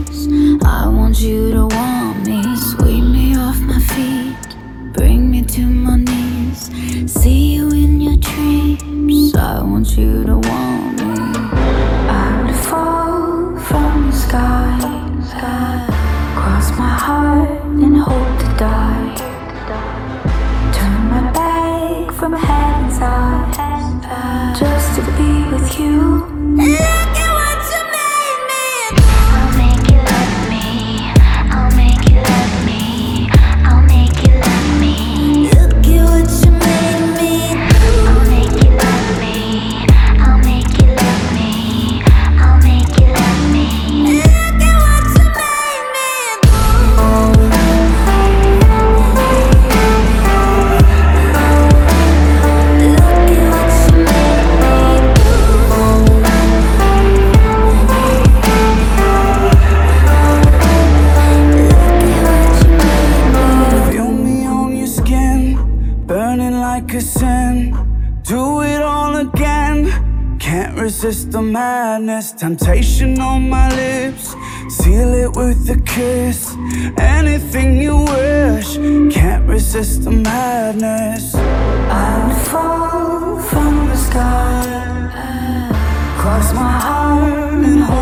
else. I want you to want me. Sweep me off my feet, bring me to my knees. See you in your dreams. I want you to want me. I would fall from the sky, cross my heart and hope to die. Turn my back from heaven's eyes, just to be with you. Look at what you made me do. I'll make you love me. I'll make you love me. I'll make you love me. Look at what you made me do. I'll make you love me. I'll make you love me. I'll make you love me. Look at what you made me do. Like a sin, do it all again. Can't resist the madness, temptation on my lips. Seal it with a kiss, anything you wish. Can't resist the madness. I would fall from the sky, cross my heart and